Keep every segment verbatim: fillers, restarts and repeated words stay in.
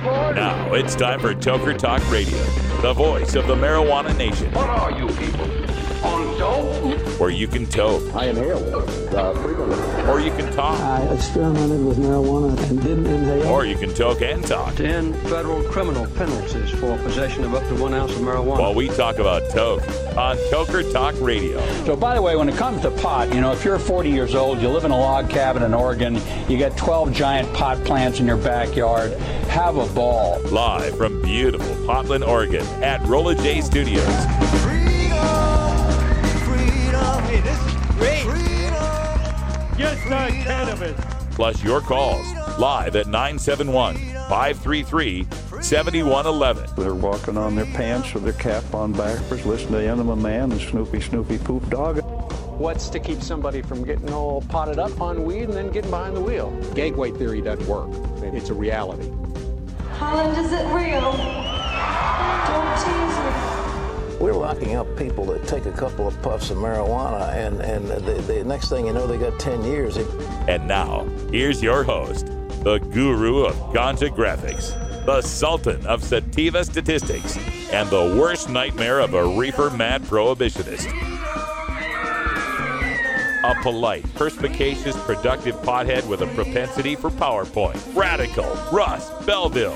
Now it's time for Toker Talk Radio, the voice of the marijuana nation. What are you people? On dope? Where you can toke. I inhale uh, frequently. Or you can talk. I experimented with marijuana and didn't inhale. Or you can toke and talk. Ten federal criminal penalties for possession of up to one ounce of marijuana. While we talk about toke on Toker Talk Radio. So, by the way, when it comes to pot, you know, if you're forty years old, you live in a log cabin in Oregon, you got twelve giant pot plants in your backyard, have a ball. Live from beautiful Portland, Oregon at Rolla J Studios. Hey, this is great. Just not cannabis. Plus your calls live at nine seven one, five three three, seven one one one. They're walking on their pants with their cap on backwards, listening to Enema Man and Snoopy Snoopy Poop Dog. What's to keep somebody from getting all potted up on weed and then getting behind the wheel? Gateway theory doesn't work. It's a reality. Holland, is it real? Don't tease me. We're locking up people that take a couple of puffs of marijuana, and, and the, the next thing you know, they got ten years. And now, here's your host, the guru of ganja graphics, the sultan of sativa statistics, and the worst nightmare of a reefer mad prohibitionist. A polite, perspicacious, productive pothead with a propensity for PowerPoint. Radical Russ Belville.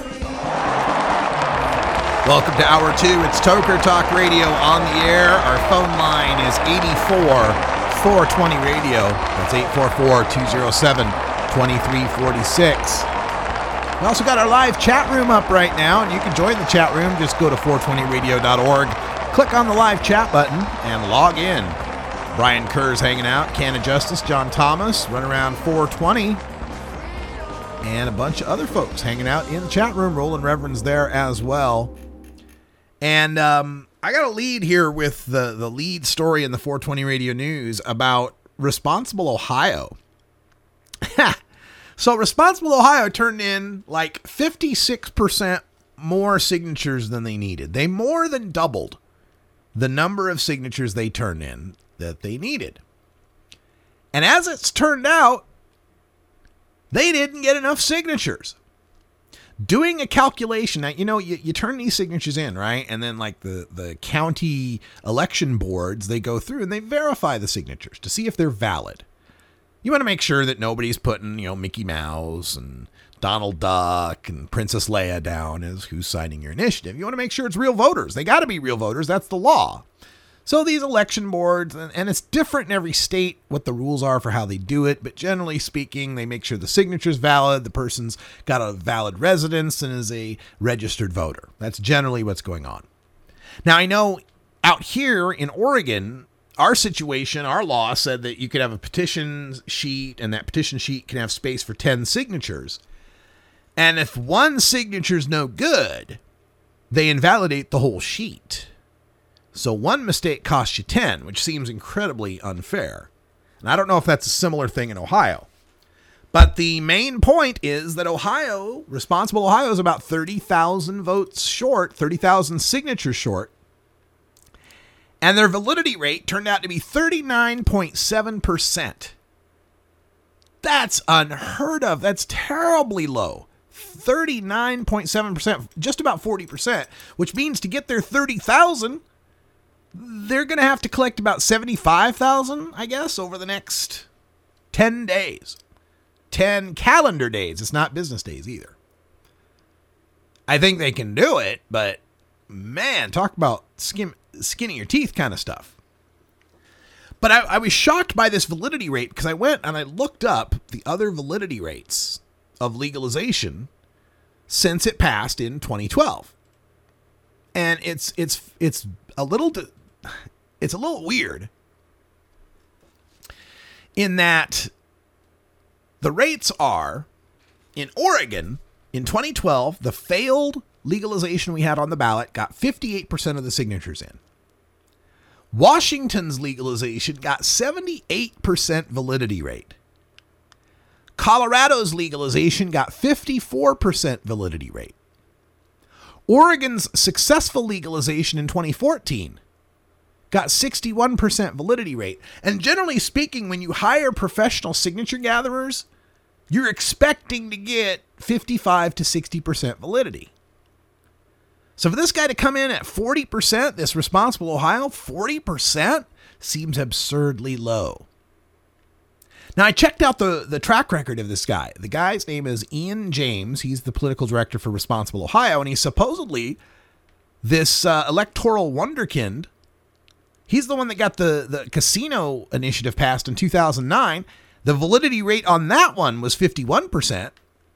Welcome to Hour two. It's Toker Talk Radio on the air. Our phone line is eight four, four twenty radio. That's eight four four, two oh seven, two three four six. We also got our live chat room up right now, and you can join the chat room. Just go to four twenty radio dot org, click on the live chat button, and log in. Brian Kerr's hanging out, Cannon Justice, John Thomas, run around four twenty, and a bunch of other folks hanging out in the chat room. Roland Reverend's there as well. And um, I got a lead here with the, the lead story in the four twenty Radio News about Responsible Ohio. So Responsible Ohio turned in like fifty-six percent more signatures than they needed. They more than doubled the number of signatures they turned in that they needed. And as it's turned out, they didn't get enough signatures. Doing a calculation, now, you know, you, you turn these signatures in, right? And then like the, the county election boards, they go through and they verify the signatures to see if they're valid. You want to make sure that nobody's putting, you know, Mickey Mouse and Donald Duck and Princess Leia down as who's signing your initiative. You want to make sure it's real voters. They got to be real voters. That's the law. So these election boards, and, and it's different in every state what the rules are for how they do it, but generally speaking, they make sure the signature's valid, the person's got a valid residence and is a registered voter. That's generally what's going on. Now, I know out here in Oregon, our situation, our law said that you could have a petition sheet, and that petition sheet can have space for ten signatures. And if one signature's no good, they invalidate the whole sheet. So one mistake costs you ten, which seems incredibly unfair. And I don't know if that's a similar thing in Ohio. But the main point is that Ohio, Responsible Ohio, is about thirty thousand votes short, thirty thousand signatures short. And their validity rate turned out to be thirty-nine point seven percent. That's unheard of. That's terribly low. thirty-nine point seven percent, just about forty percent, which means to get their thirty thousand, they're going to have to collect about seventy-five thousand, I guess, over the next ten days. ten calendar days. It's not business days either. I think they can do it, but man, talk about skin, skinning your teeth kind of stuff. But I, I was shocked by this validity rate because I went and I looked up the other validity rates of legalization since it passed in twenty twelve. And it's it's it's a little it's a little weird in that the rates are in Oregon in twenty twelve, the failed legalization we had on the ballot got fifty-eight percent of the signatures in. Washington's legalization got seventy-eight percent validity rate. Colorado's legalization got fifty-four percent validity rate. Oregon's successful legalization in twenty fourteen got sixty-one percent validity rate. And generally speaking, when you hire professional signature gatherers, you're expecting to get fifty-five to sixty percent validity. So for this guy to come in at forty percent, this Responsible Ohio, forty percent seems absurdly low. Now, I checked out the, the track record of this guy. The guy's name is Ian James. He's the political director for Responsible Ohio, and he's supposedly this uh, electoral wunderkind. He's the one that got the, the casino initiative passed in two thousand nine. The validity rate on that one was fifty-one percent.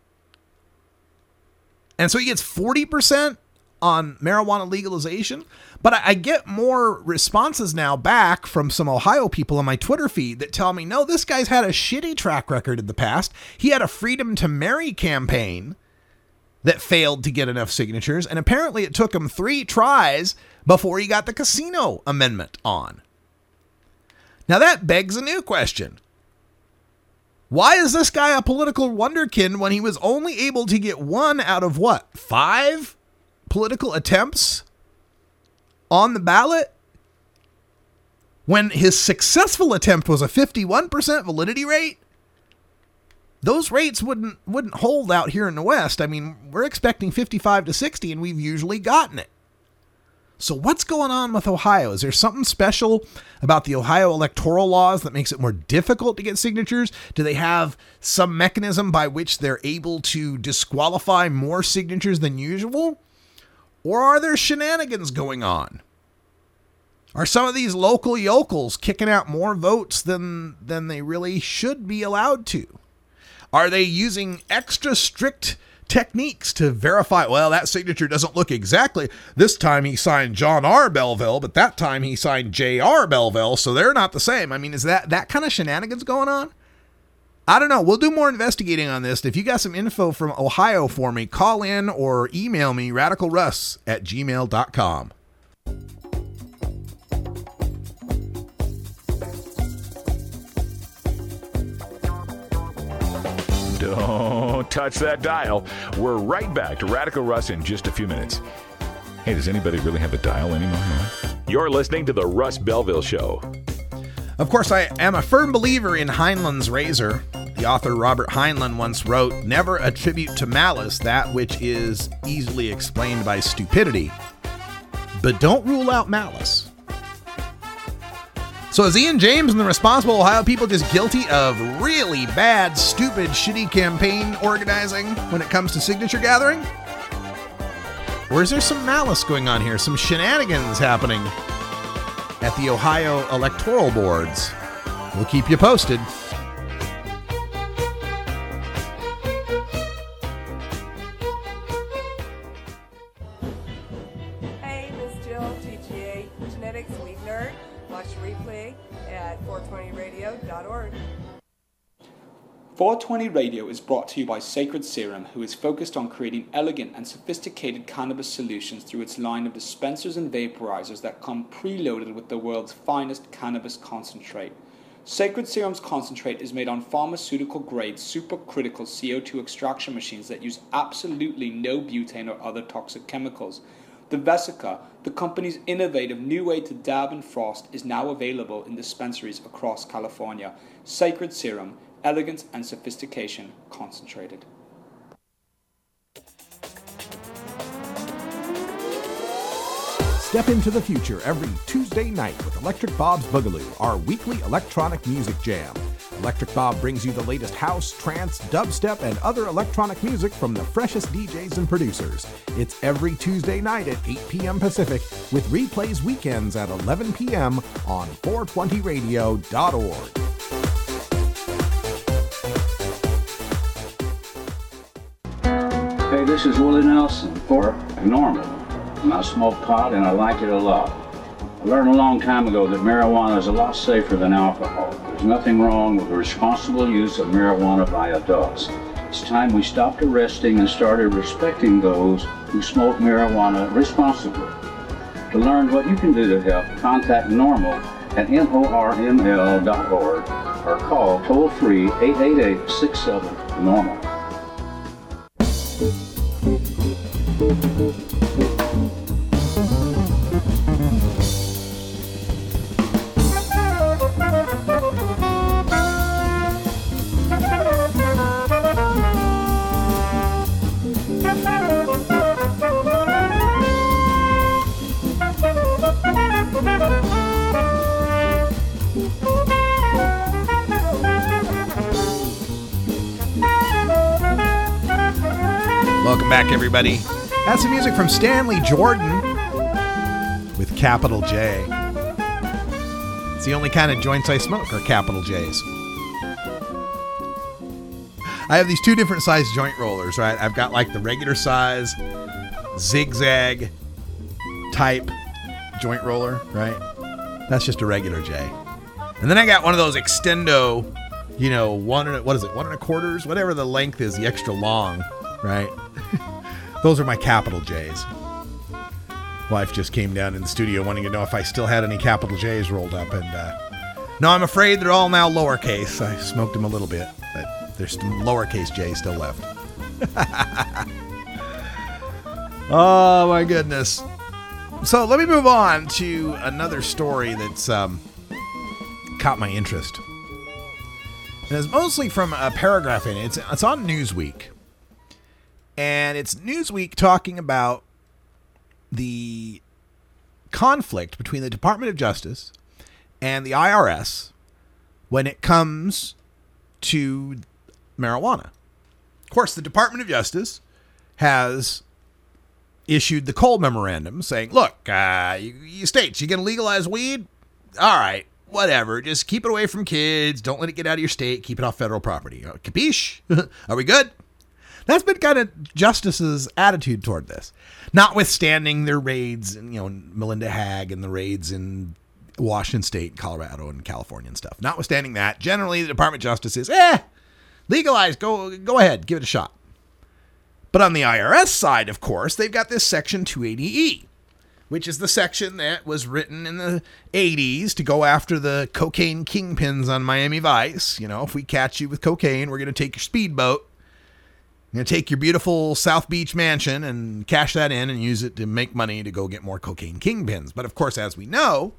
And so he gets forty percent on marijuana legalization. But I, I get more responses now back from some Ohio people on my Twitter feed that tell me, no, this guy's had a shitty track record in the past. He had a Freedom to Marry campaign that failed to get enough signatures. And apparently it took him three tries before he got the casino amendment on. Now that begs a new question. Why is this guy a political wunderkind when he was only able to get one out of what, five political attempts on the ballot? When his successful attempt was a fifty-one percent validity rate? Those rates wouldn't wouldn't hold out here in the West. I mean, we're expecting fifty-five to sixty, and we've usually gotten it. So what's going on with Ohio? Is there something special about the Ohio electoral laws that makes it more difficult to get signatures? Do they have some mechanism by which they're able to disqualify more signatures than usual? Or are there shenanigans going on? Are some of these local yokels kicking out more votes than, than they really should be allowed to? Are they using extra strict techniques to verify, well, that signature doesn't look exactly, this time he signed John R. Belleville, but that time he signed J R. Belleville, so they're not the same. I mean, is that that kind of shenanigans going on? I don't know. We'll do more investigating on this. If you got some info from Ohio for me, call in or email me, radicalruss at gmail dot com. Don't touch that dial. We're right back to Radical Russ in just a few minutes. Hey, does anybody really have a dial anymore? You're listening to The Russ Belville Show. Of course, I am a firm believer in Heinlein's razor. The author Robert Heinlein once wrote, "Never attribute to malice that which is easily explained by stupidity, but don't rule out malice." So is Ian James and the Responsible Ohio people just guilty of really bad, stupid, shitty campaign organizing when it comes to signature gathering? Or is there some malice going on here, some shenanigans happening at the Ohio electoral boards? We'll keep you posted. Hey, Miss Jill, T G A Genetics Week Nerd. Watch replay at four twenty radio dot org. four twenty Radio is brought to you by Sacred Serum, who is focused on creating elegant and sophisticated cannabis solutions through its line of dispensers and vaporizers that come preloaded with the world's finest cannabis concentrate. Sacred Serum's concentrate is made on pharmaceutical-grade supercritical C O two extraction machines that use absolutely no butane or other toxic chemicals. The Vesica, the company's innovative new way to dab and frost, is now available in dispensaries across California. Sacred Serum, elegance and sophistication concentrated. Step into the future every Tuesday night with Electric Bob's Boogaloo, our weekly electronic music jam. Electric Bob brings you the latest house, trance, dubstep, and other electronic music from the freshest D Js and producers. It's every Tuesday night at eight p.m. Pacific, with replays weekends at eleven p.m. on four twenty radio dot org. Hey, this is Willie Nelson for Normal. And I smoke pot and I like it a lot. I learned a long time ago that marijuana is a lot safer than alcohol. There's nothing wrong with the responsible use of marijuana by adults. It's time we stopped arresting and started respecting those who smoke marijuana responsibly. To learn what you can do to help, contact Normal at norml dot org or call toll-free eight eight eight, six seven, normal. Welcome back, everybody. That's some music from Stanley Jordan with Capital J. It's the only kind of joints I smoke are Capital J's. I have these two different size joint rollers, right? I've got like the regular size zigzag type joint roller, right? That's just a regular J. And then I got one of those extendo, you know, one and what is it, one and a quarters, whatever the length is, the extra long, right? Those are my Capital J's. Wife just came down in the studio wanting to know if I still had any Capital J's rolled up, and uh, no, I'm afraid they're all now lowercase. I smoked them a little bit, but there's some lowercase J's still left. Oh my goodness. So let me move on to another story that's um, caught my interest. And it's mostly from a paragraph in it. It's, it's on Newsweek. And it's Newsweek talking about the conflict between the Department of Justice and the I R S when it comes to marijuana. Of course, the Department of Justice has issued the Cole Memorandum saying, look, uh, you, you states, you going to legalize weed? All right, whatever. Just keep it away from kids. Don't let it get out of your state. Keep it off federal property. Capiche? Are we good? That's been kind of Justice's attitude toward this. Notwithstanding their raids, and, you know, Melinda Hagg and the raids in Washington State, Colorado, and California and stuff. Notwithstanding that, generally the Department of Justice is, eh, legalize, go, go ahead, give it a shot. But on the I R S side, of course, they've got this Section two eighty E, which is the section that was written in the eighties to go after the cocaine kingpins on Miami Vice. You know, if we catch you with cocaine, we're going to take your speedboat. You're going to take your beautiful South Beach mansion and cash that in and use it to make money to go get more cocaine kingpins. But of course, as we know,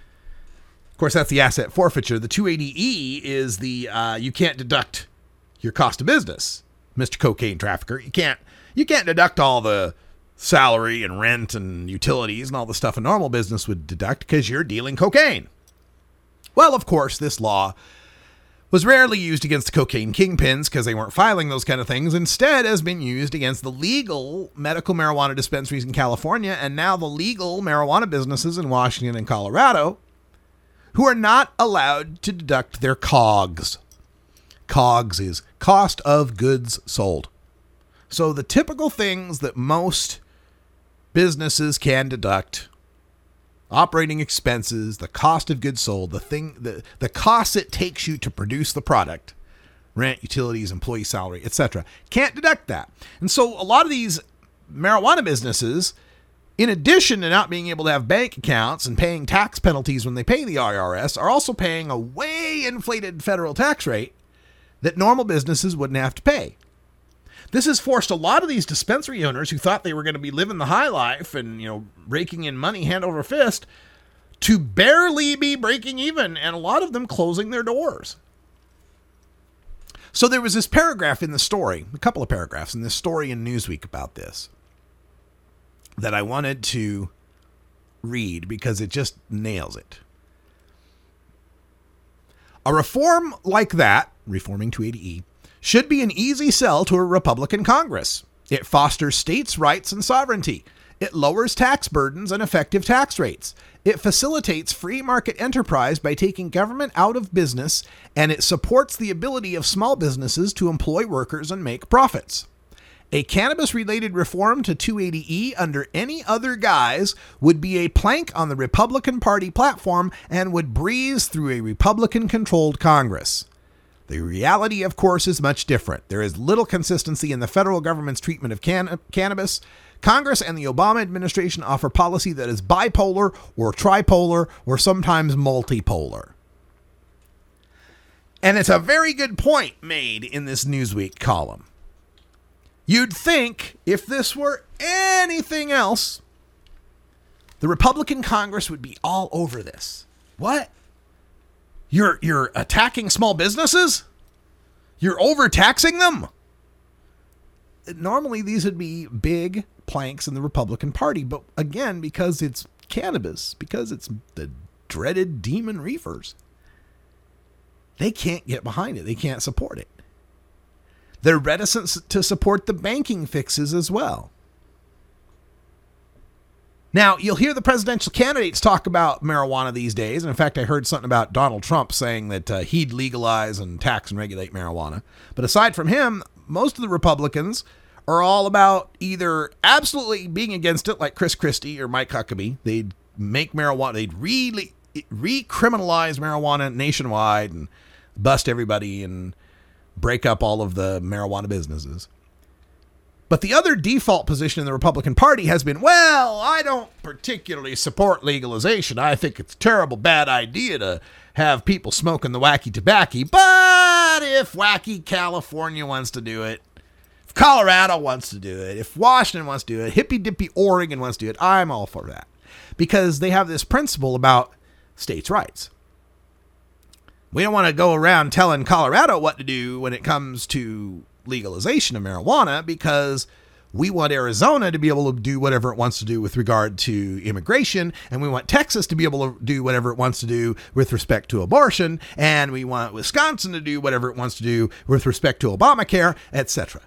of course, that's the asset forfeiture. The two eighty E is the, uh, you can't deduct your cost of business, Mister Cocaine Trafficker. You can't, you can't deduct all the salary and rent and utilities and all the stuff a normal business would deduct because you're dealing cocaine. Well, of course, this law was rarely used against the cocaine kingpins because they weren't filing those kind of things. Instead, has been used against the legal medical marijuana dispensaries in California and now the legal marijuana businesses in Washington and Colorado who are not allowed to deduct their C O Gs. C O Gs is cost of goods sold. So the typical things that most businesses can deduct: operating expenses, the cost of goods sold, the thing, the, the cost it takes you to produce the product, rent, utilities, employee salary, et cetera. Can't deduct that. And so a lot of these marijuana businesses, in addition to not being able to have bank accounts and paying tax penalties when they pay the I R S, are also paying a way inflated federal tax rate that normal businesses wouldn't have to pay. This has forced a lot of these dispensary owners who thought they were going to be living the high life and, you know, raking in money hand over fist to barely be breaking even, and a lot of them closing their doors. So there was this paragraph in the story, a couple of paragraphs in this story in Newsweek about this that I wanted to read because it just nails it. A reform like that, reforming two eighty E, should be an easy sell to a Republican Congress. It fosters states' rights and sovereignty. It lowers tax burdens and effective tax rates. It facilitates free market enterprise by taking government out of business, and it supports the ability of small businesses to employ workers and make profits. A cannabis-related reform to two eighty E under any other guise would be a plank on the Republican Party platform and would breeze through a Republican-controlled Congress. The reality, of course, is much different. There is little consistency in the federal government's treatment of can- cannabis. Congress and the Obama administration offer policy that is bipolar or tripolar or sometimes multipolar. And it's a very good point made in this Newsweek column. You'd think if this were anything else, the Republican Congress would be all over this. What? You're you're attacking small businesses? You're overtaxing them? Normally, these would be big planks in the Republican Party. But again, because it's cannabis, because it's the dreaded demon reefers, they can't get behind it. They can't support it. They're reticent to support the banking fixes as well. Now, you'll hear the presidential candidates talk about marijuana these days. And in fact, I heard something about Donald Trump saying that uh, he'd legalize and tax and regulate marijuana. But aside from him, most of the Republicans are all about either absolutely being against it, like Chris Christie or Mike Huckabee. They'd make marijuana, they'd re- recriminalize marijuana nationwide and bust everybody and break up all of the marijuana businesses. But the other default position in the Republican Party has been, well, I don't particularly support legalization. I think it's a terrible bad idea to have people smoking the wacky tobacco. But if wacky California wants to do it, if Colorado wants to do it, if Washington wants to do it, hippy dippy Oregon wants to do it, I'm all for that. Because they have this principle about states' rights. We don't want to go around telling Colorado what to do when it comes to legalization of marijuana, because we want Arizona to be able to do whatever it wants to do with regard to immigration, and we want Texas to be able to do whatever it wants to do with respect to abortion, and we want Wisconsin to do whatever it wants to do with respect to Obamacare, et cetera.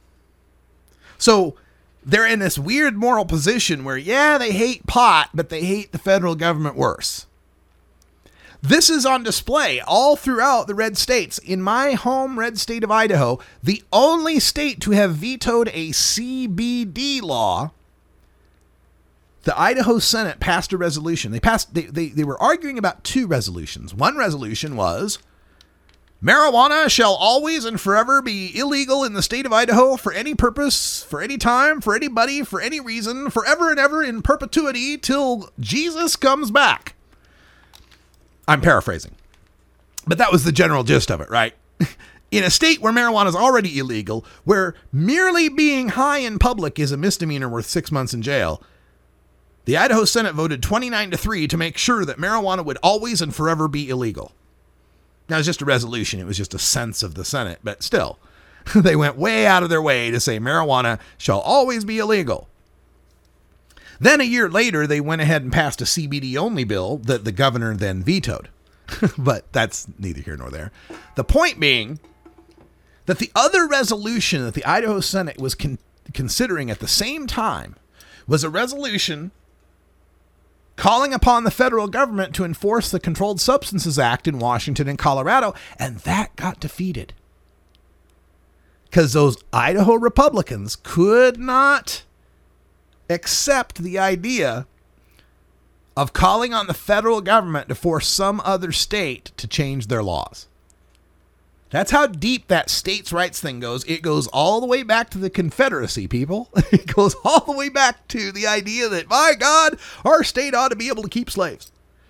So they're in this weird moral position where, yeah, they hate pot, but they hate the federal government worse. This is on display all throughout the red states. In my home red state of Idaho, the only state to have vetoed a C B D law, the Idaho Senate passed a resolution. They passed. They, they, they were arguing about two resolutions. One resolution was, marijuana shall always and forever be illegal in the state of Idaho for any purpose, for any time, for anybody, for any reason, forever and ever in perpetuity till Jesus comes back. I'm paraphrasing, but that was the general gist of it, right? In a state where marijuana is already illegal, where merely being high in public is a misdemeanor worth six months in jail, the Idaho Senate voted twenty-nine to three to make sure that marijuana would always and forever be illegal. Now, it was just a resolution. It was just a sense of the Senate, but still, they went way out of their way to say marijuana shall always be illegal. Then a year later, they went ahead and passed a C B D-only bill that the governor then vetoed. But that's neither here nor there. The point being that the other resolution that the Idaho Senate was con- considering at the same time was a resolution calling upon the federal government to enforce the Controlled Substances Act in Washington and Colorado, and that got defeated. Because those Idaho Republicans could not accept the idea of calling on the federal government to force some other state to change their laws. That's how deep that states' rights thing goes. It goes all the way back to the Confederacy, people. It goes all the way back to the idea that, my God, our state ought to be able to keep slaves.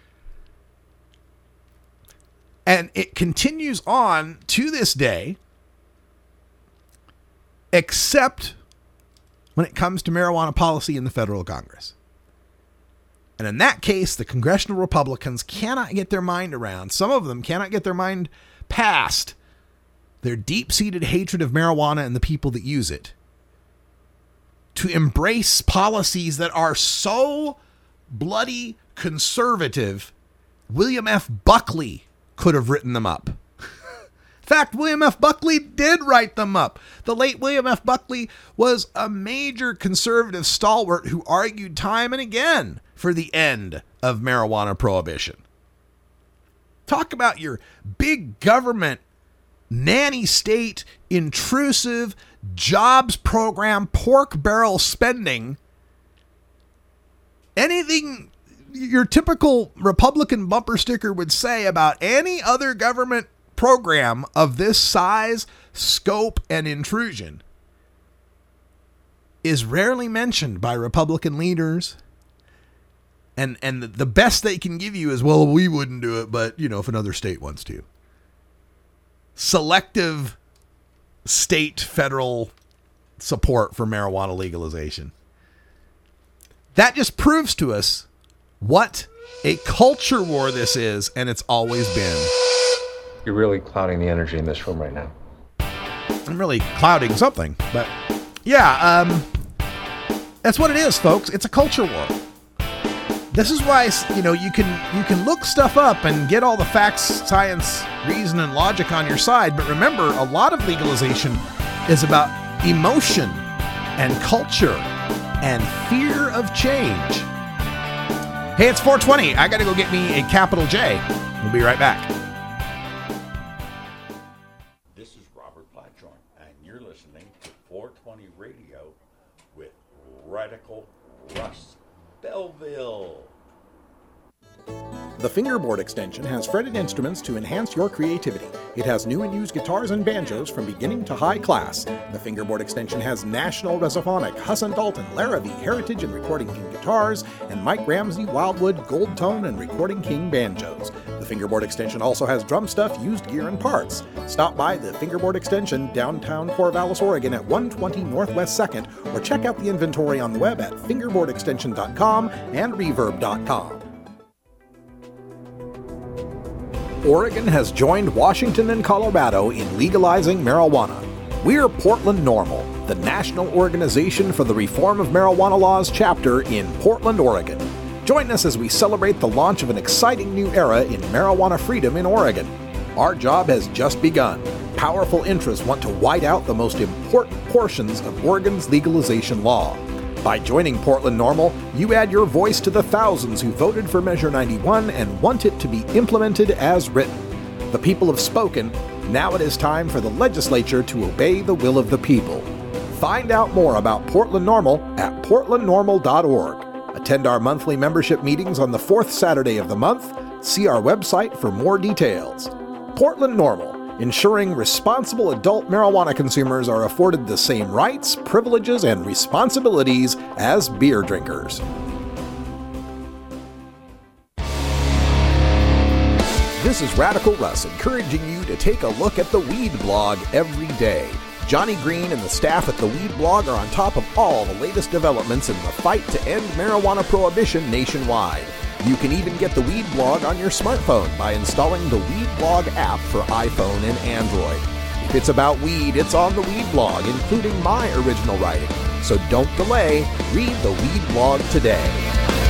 And it continues on to this day, except when it comes to marijuana policy in the federal Congress. And in that case, the congressional Republicans cannot get their mind around, some of them cannot get their mind past their deep-seated hatred of marijuana and the people that use it, to embrace policies that are so bloody conservative, William F. Buckley could have written them up. In fact, William F. Buckley did write them up. The late William F. Buckley was a major conservative stalwart who argued time and again for the end of marijuana prohibition. Talk about your big government, nanny state, intrusive, jobs program, pork barrel spending. Anything your typical Republican bumper sticker would say about any other government program of this size, scope, and intrusion is rarely mentioned by Republican leaders. And and the best they can give you is, well, we wouldn't do it, but, you know, if another state wants to. Selective state federal support for marijuana legalization. That just proves to us what a culture war this is, and it's always been. You're really clouding the energy in this room right now. I'm really clouding something, but yeah, um, that's what it is, folks. It's a culture war. This is why, you know, you can you can look stuff up and get all the facts, science, reason, and logic on your side. But remember, a lot of legalization is about emotion and culture and fear of change. Hey, it's four twenty. I got to go get me a capital J. We'll be right back. This is Robert Platjohn, and you're listening to four twenty Radio with Radical Russ Belville. The Fingerboard extension has fretted instruments to enhance your creativity. It has new and used guitars and banjos from beginning to high class. The Fingerboard extension has National Resophonic, Husson Dalton, Larrabee, Heritage and Recording King guitars, and Mike Ramsey, Wildwood, Gold Tone, and Recording King banjos. The Fingerboard extension also has drum stuff, used gear, and parts. Stop by the Fingerboard extension, downtown Corvallis, Oregon at one twenty Northwest second, or check out the inventory on the web at fingerboard extension dot com and reverb dot com. Oregon has joined Washington and Colorado in legalizing marijuana. We're Portland NORML, the National Organization for the Reform of Marijuana Laws chapter in Portland, Oregon. Join us as we celebrate the launch of an exciting new era in marijuana freedom in Oregon. Our job has just begun. Powerful interests want to white out the most important portions of Oregon's legalization law. By joining Portland NORML, you add your voice to the thousands who voted for Measure ninety-one and want it to be implemented as written. The people have spoken. Now it is time for the legislature to obey the will of the people. Find out more about Portland NORML at portland normal dot org. Attend our monthly membership meetings on the fourth Saturday of the month. See our website for more details. Portland NORML, ensuring responsible adult marijuana consumers are afforded the same rights, privileges, and responsibilities as beer drinkers. This is Radical Russ encouraging you to take a look at the Weed Blog every day. Johnny Green and the staff at the Weed Blog are on top of all the latest developments in the fight to end marijuana prohibition nationwide. You can even get the Weed Blog on your smartphone by installing the Weed Blog app for iPhone and Android. If it's about weed, it's on the Weed Blog, including my original writing. So don't delay, read the Weed Blog today.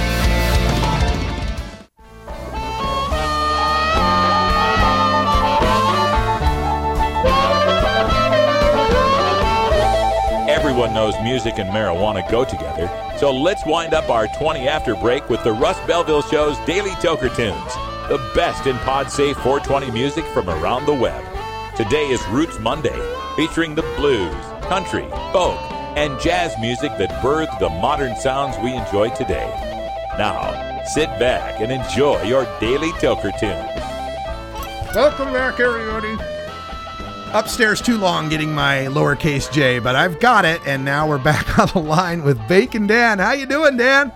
Everyone knows music and marijuana go together, so let's wind up our twenty after break with the Russ Belville Show's Daily Toker Tunes, the best in pod-safe four twenty music from around the web. Today is Roots Monday, featuring the blues, country, folk, and jazz music that birthed the modern sounds we enjoy today. Now, sit back and enjoy your Daily Toker Tunes. Welcome back, everybody. Upstairs too long getting my lowercase j, but I've got it, and now we're back on the line with Bacon Dan. How you doing, Dan?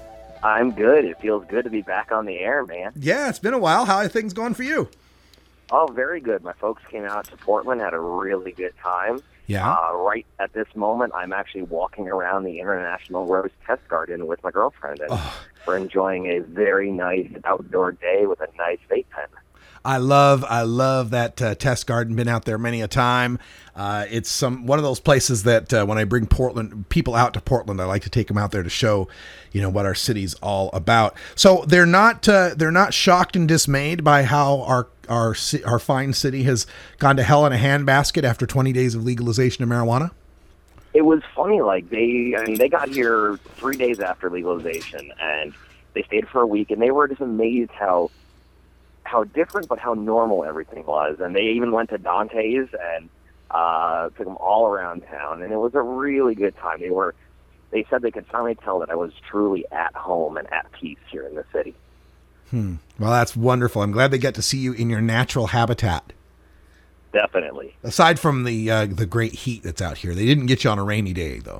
I'm good. It feels good to be back on the air, man. Yeah, it's been a while. How are things going for you? Oh, very good. My folks came out to Portland, had a really good time. Yeah. Uh, right at this moment, I'm actually walking around the International Rose Test Garden with my girlfriend, and oh. we're enjoying a very nice outdoor day with a nice vape pen. I love, I love that uh, test garden. Been out there many a time. Uh, it's some one of those places that uh, when I bring Portland people out to Portland, I like to take them out there to show, you know, what our city's all about. So they're not, uh, they're not shocked and dismayed by how our our our fine city has gone to hell in a handbasket after twenty days of legalization of marijuana. It was funny, like they, I mean, they got here three days after legalization, and they stayed for a week, and they were just amazed how. how different but how normal everything was. And they even went to Dante's and uh, took them all around town, and it was a really good time. They were, they said they could finally tell that I was truly at home and at peace here in the city. Hmm. Well, that's wonderful. I'm glad they get to see you in your natural habitat. Definitely. Aside from the uh, the great heat that's out here, they didn't get you on a rainy day, though.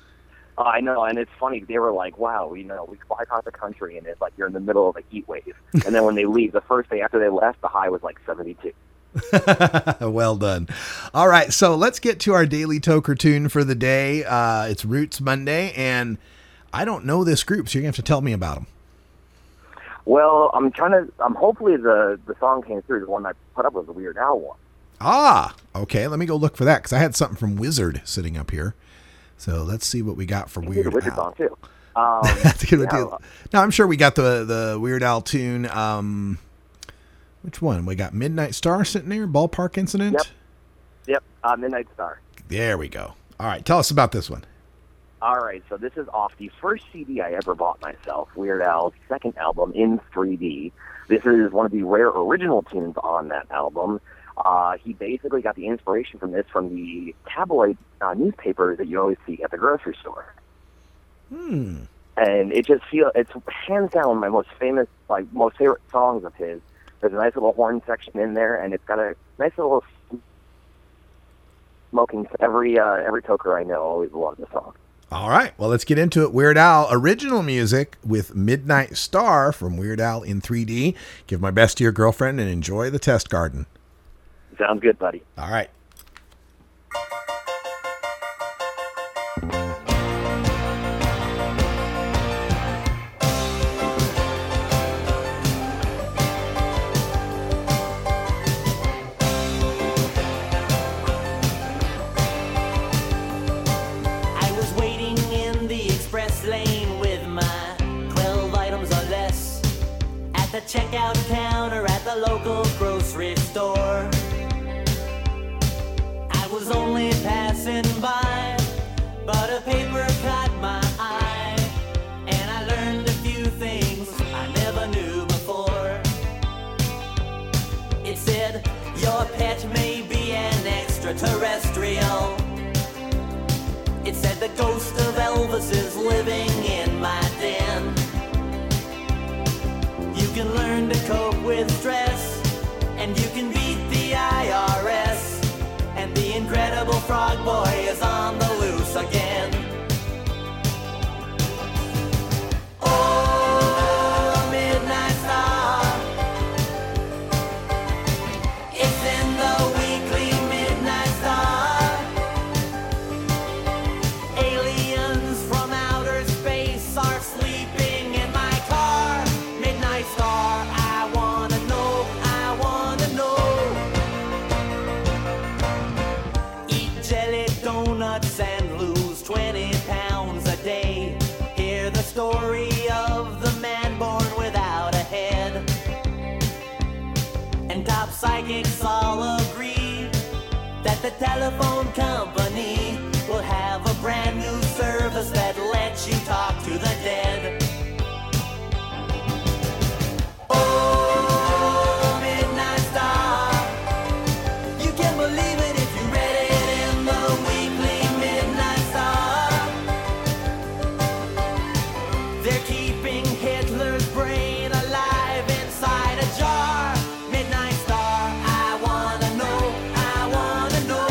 Uh, I know, and it's funny. They were like, wow, you know, we fly across the country, and it's like you're in the middle of a heat wave. And then when they leave, the first day after they left, the high was like seventy-two. Well done. All right, so let's get to our Daily Toker tune for the day. Uh, it's Roots Monday, and I don't know this group, so you're going to have to tell me about them. Well, I'm trying to, um, hopefully the, the song came through. The one I put up was the Weird Al one. Ah, okay. Let me go look for that, because I had something from Wizard sitting up here. So let's see what we got for Weird Al. Wizard song too. Um, That's a good yeah. deal. No, I'm sure we got the, the Weird Al tune. Um, which one? We got Midnight Star sitting there, Ballpark Incident. Yep. Yep. Uh, Midnight Star. There we go. All right, tell us about this one. All right, so this is off the first C D I ever bought myself, Weird Al's second album, In three D. This is one of the rare original tunes on that album. Uh, he basically got the inspiration from this from the tabloid uh, newspapers that you always see at the grocery store. Hmm. And it just feels, it's hands down one of my most famous, like, most favorite songs of his. There's a nice little horn section in there, and it's got a nice little smoking. Every, uh, every toker I know always loves the song. All right, well, let's get into it. Weird Al original music with Midnight Star from Weird Al in three D. Give my best to your girlfriend and enjoy the test garden. Sounds good, buddy. All right. Checkout counter at the local grocery store. I was only passing by, but a paper caught my eye, and I learned a few things I never knew before. It said, your pet may be an extraterrestrial. It said the ghost of Elvis is living in my den. You can learn to cope with stress, and you can beat the I R S, and the Incredible Frog Boy is on the loose again. Oh, Midnight Star, it's in the weekly Midnight Star. Aliens from outer space are sleeping in my car. Midnight Star, I wanna know, I wanna know. Eat jelly donuts and lose twenty pounds a day. Hear the story of the man born without a head. And top psychics all agree that the telephone company will have a brand new service that lets you talk to the dead. Oh, Midnight Star, you can believe it if you read it in the weekly Midnight Star. They're keeping Hitler's brain alive inside a jar. Midnight Star, I wanna know, I wanna know.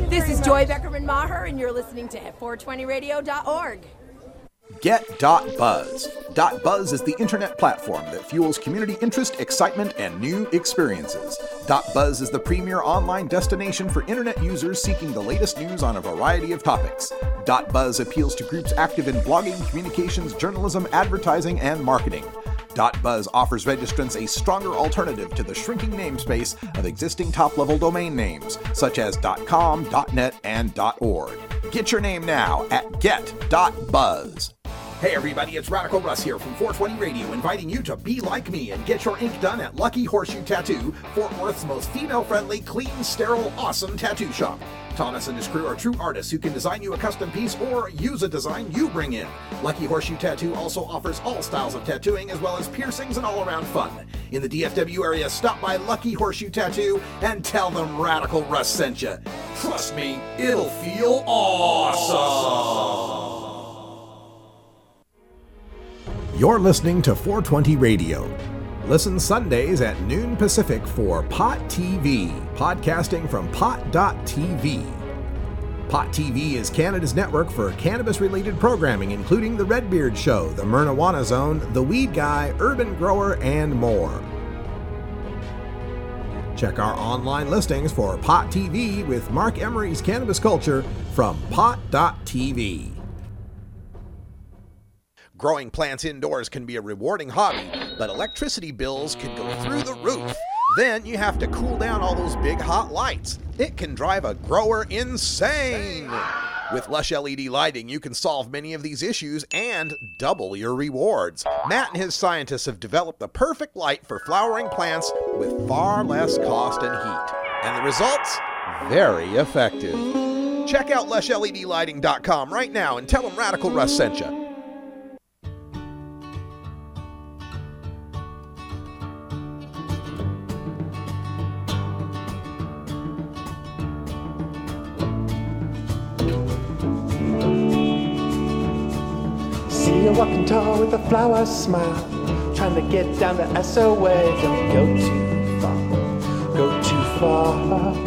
This is Joy Beckerman Maher, and you're listening to four twenty radio dot org. Get.Buzz. .Buzz is the internet platform that fuels community interest, excitement, and new experiences. .Buzz is the premier online destination for internet users seeking the latest news on a variety of topics. .Buzz appeals to groups active in blogging, communications, journalism, advertising, and marketing. .Buzz offers registrants a stronger alternative to the shrinking namespace of existing top-level domain names, such as .com, .net, and .org. Get your name now at get.buzz. Hey everybody, it's Radical Russ here from four twenty Radio, inviting you to be like me and get your ink done at Lucky Horseshoe Tattoo, Fort Worth's most female-friendly, clean, sterile, awesome tattoo shop. Thomas and his crew are true artists who can design you a custom piece or use a design you bring in. Lucky Horseshoe Tattoo also offers all styles of tattooing as well as piercings and all-around fun. In the D F W area, stop by Lucky Horseshoe Tattoo and tell them Radical Russ sent you. Trust me, it'll feel awesome. You're listening to four twenty Radio. Listen Sundays at noon Pacific for Pot T V, podcasting from pot dot t v. Pot T V is Canada's network for cannabis-related programming, including The Redbeard Show, The Myrnawana Zone, The Weed Guy, Urban Grower, and more. Check our online listings for Pot T V with Mark Emery's Cannabis Culture from pot dot t v. Growing plants indoors can be a rewarding hobby, but electricity bills can go through the roof. Then you have to cool down all those big hot lights. It can drive a grower insane. With Lush L E D lighting, you can solve many of these issues and double your rewards. Matt and his scientists have developed the perfect light for flowering plants with far less cost and heat. And the results? Very effective. Check out lush L E D lighting dot com right now and tell them Radical Russ sent you. You're walking tall with a flower smile, trying to get down to S O A. Don't go too far, go too far.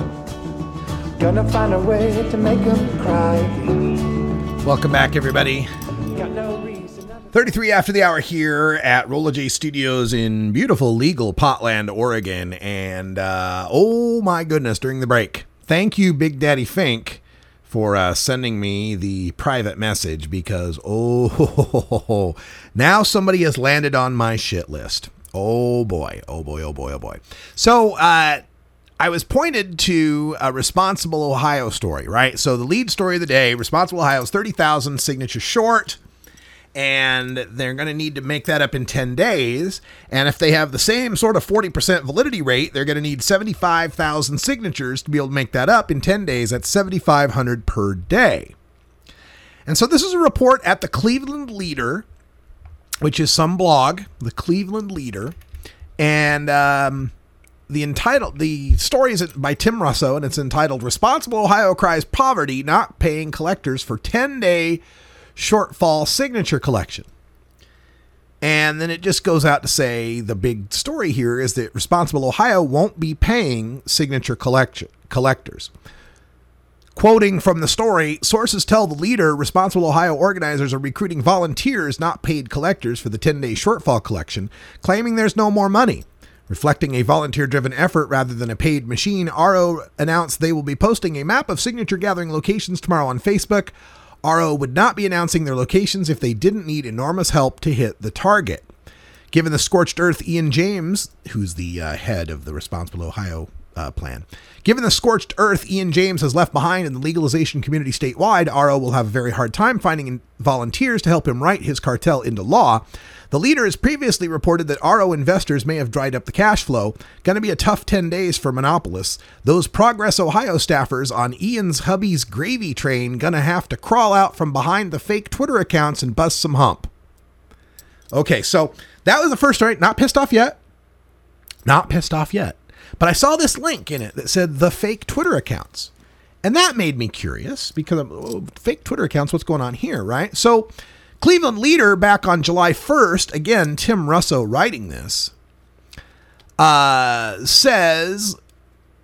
Gonna find a way to make them cry. Welcome back, everybody. Got no reason. thirty-three after the hour here at Rolla J Studios in beautiful legal Potland, Oregon. And uh, oh my goodness, during the break, thank you, Big Daddy Fink, for uh, sending me the private message, because oh, now somebody has landed on my shit list. Oh boy, oh boy, oh boy, oh boy. So uh, I was pointed to a Responsible Ohio story, right? So the lead story of the day, Responsible Ohio is thirty thousand signatures short, and they're going to need to make that up in ten days. And if they have the same sort of forty percent validity rate, they're going to need seventy-five thousand signatures to be able to make that up in ten days. That's seventy-five hundred per day. And so this is a report at the Cleveland Leader, which is some blog, the Cleveland Leader. And um, the entitled the story is by Tim Russo, and it's entitled Responsible Ohio Cries Poverty Not Paying Collectors for ten-Day Shortfall Signature Collection. And then it just goes out to say the big story here is that Responsible Ohio won't be paying signature collection collectors. Quoting from the story, sources tell the Leader Responsible Ohio organizers are recruiting volunteers, not paid collectors, for the ten-day shortfall collection, claiming there's no more money. Reflecting a volunteer-driven effort rather than a paid machine, R O announced they will be posting a map of signature gathering locations tomorrow on Facebook. R O would not be announcing their locations if they didn't need enormous help to hit the target. Given the scorched earth, Ian James, who's the uh, head of the Responsible Ohio uh, plan, given the scorched earth Ian James has left behind in the legalization community statewide, R O will have a very hard time finding volunteers to help him write his cartel into law. The Leader has previously reported that R O investors may have dried up the cash flow. Going to be a tough ten days for monopolists. Those Progress Ohio staffers on Ian's hubby's gravy train going to have to crawl out from behind the fake Twitter accounts and bust some hump. Okay, so that was the first story. Not pissed off yet. Not pissed off yet. But I saw this link in it that said the fake Twitter accounts. And that made me curious because of, oh, fake Twitter accounts, what's going on here, right? So Cleveland Leader back on July first, again, Tim Russo writing this, uh, says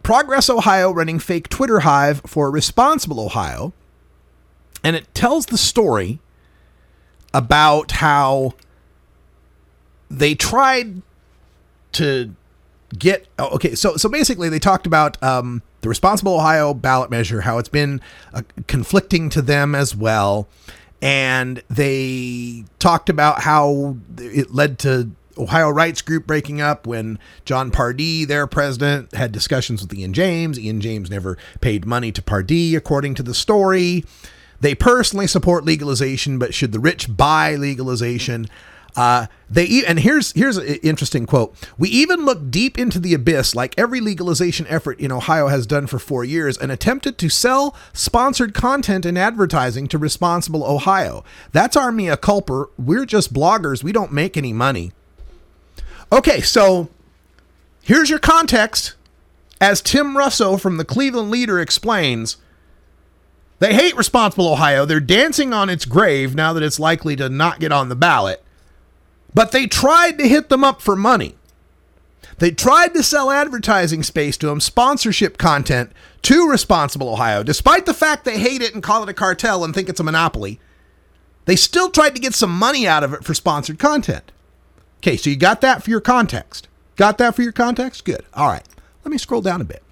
Progress Ohio running fake Twitter hive for Responsible Ohio. And it tells the story about how they tried to get, oh, okay, so so basically they talked about um, the Responsible Ohio ballot measure, how it's been uh, conflicting to them as well. And they talked about how it led to Ohio Rights Group breaking up when John Pardee, their president, had discussions with Ian James. Ian James never paid money to Pardee, according to the story. They personally support legalization, but should the rich buy legalization? Uh, they and here's here's an interesting quote. We even looked deep into the abyss, like every legalization effort in Ohio has done for four years, and attempted to sell sponsored content and advertising to Responsible Ohio. That's our mea culpa. We're just bloggers. We don't make any money. Okay, so here's your context. As Tim Russo from the Cleveland Leader explains, they hate Responsible Ohio. They're dancing on its grave now that it's likely to not get on the ballot. But they tried to hit them up for money. They tried to sell advertising space to them, sponsorship content to Responsible Ohio. Despite the fact they hate it and call it a cartel and think it's a monopoly, they still tried to get some money out of it for sponsored content. Okay, so you got that for your context. Got that for your context? Good. All right. Let me scroll down a bit.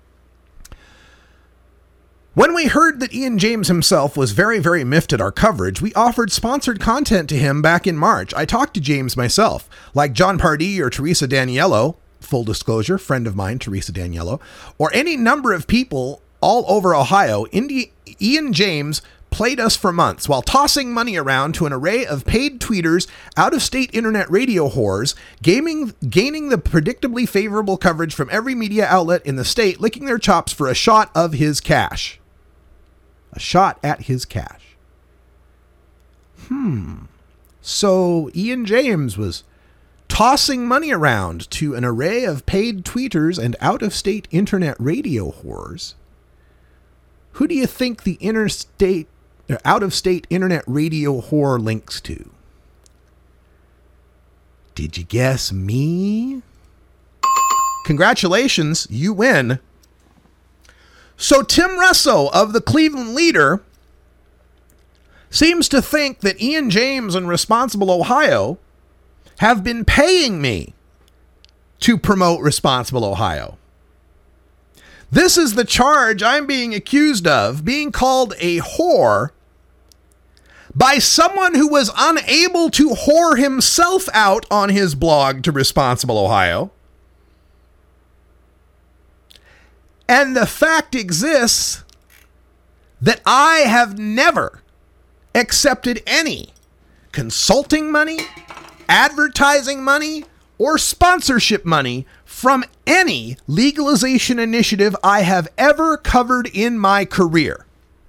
When we heard that Ian James himself was very, very miffed at our coverage, we offered sponsored content to him back in March. I talked to James myself, like John Pardee or Teresa Daniello, full disclosure, friend of mine, Teresa Daniello, or any number of people all over Ohio. Indi- Ian James played us for months while tossing money around to an array of paid tweeters, out-of-state internet radio whores, gaming, gaining the predictably favorable coverage from every media outlet in the state, licking their chops for a shot of his cash. A shot at his cash. Hmm. So Ian James was tossing money around to an array of paid tweeters and out-of-state internet radio whores. Who do you think the interstate, or out-of-state internet radio whore links to? Did you guess me? Congratulations, you win. So Tim Russo of the Cleveland Leader seems to think that Ian James and Responsible Ohio have been paying me to promote Responsible Ohio. This is the charge I'm being accused of, being called a whore by someone who was unable to whore himself out on his blog to Responsible Ohio. And the fact exists that I have never accepted any consulting money, advertising money, or sponsorship money from any legalization initiative I have ever covered in my career.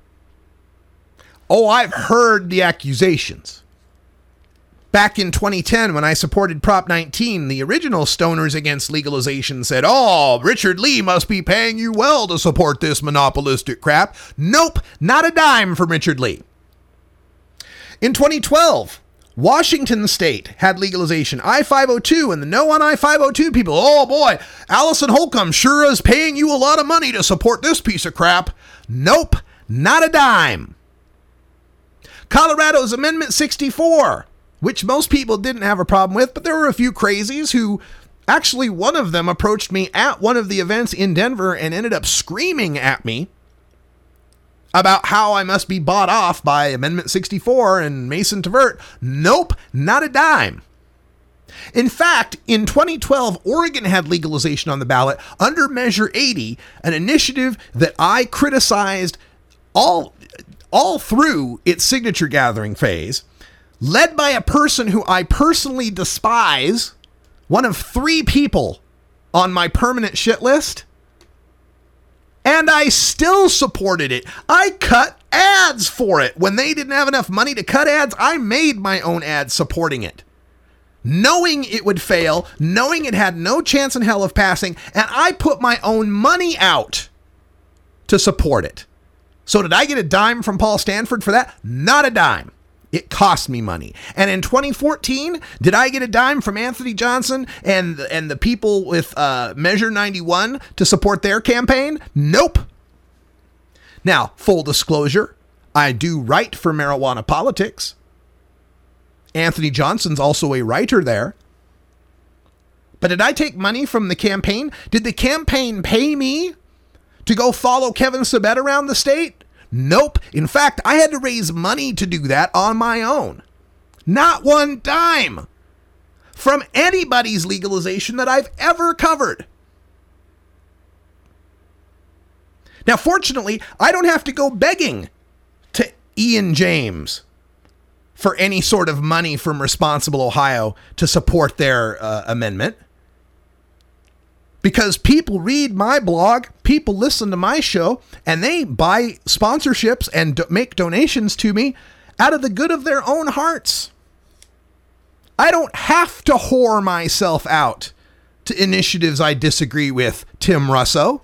Oh, I've heard the accusations. Back in twenty ten, when I supported Prop nineteen, the original stoners against legalization said, oh, Richard Lee must be paying you well to support this monopolistic crap. Nope, not a dime from Richard Lee. In twenty twelve, Washington State had legalization, I five oh two, and the no on I five oh two people, oh boy, Allison Holcomb sure is paying you a lot of money to support this piece of crap. Nope, not a dime. Colorado's Amendment sixty-four, which most people didn't have a problem with, but there were a few crazies who, actually one of them approached me at one of the events in Denver and ended up screaming at me about how I must be bought off by Amendment sixty-four and Mason Tvert. Nope, not a dime. In fact, in twenty twelve, Oregon had legalization on the ballot under Measure eighty, an initiative that I criticized all, all through its signature gathering phase, led by a person who I personally despise, one of three people on my permanent shit list, and I still supported it. I cut ads for it. When they didn't have enough money to cut ads, I made my own ads supporting it, knowing it would fail, knowing it had no chance in hell of passing, and I put my own money out to support it. So did I get a dime from Paul Stanford for that? Not a dime. It cost me money. And in twenty fourteen, did I get a dime from Anthony Johnson and, and the people with uh, Measure ninety-one to support their campaign? Nope. Now, full disclosure, I do write for Marijuana Politics. Anthony Johnson's also a writer there. But did I take money from the campaign? Did the campaign pay me to go follow Kevin Sabet around the state? Nope. In fact, I had to raise money to do that on my own. Not one dime from anybody's legalization that I've ever covered. Now, fortunately, I don't have to go begging to Ian James for any sort of money from Responsible Ohio to support their uh, amendment. Because people read my blog, people listen to my show, and they buy sponsorships and do- make donations to me out of the good of their own hearts. I don't have to whore myself out to initiatives I disagree with, Tim Russo.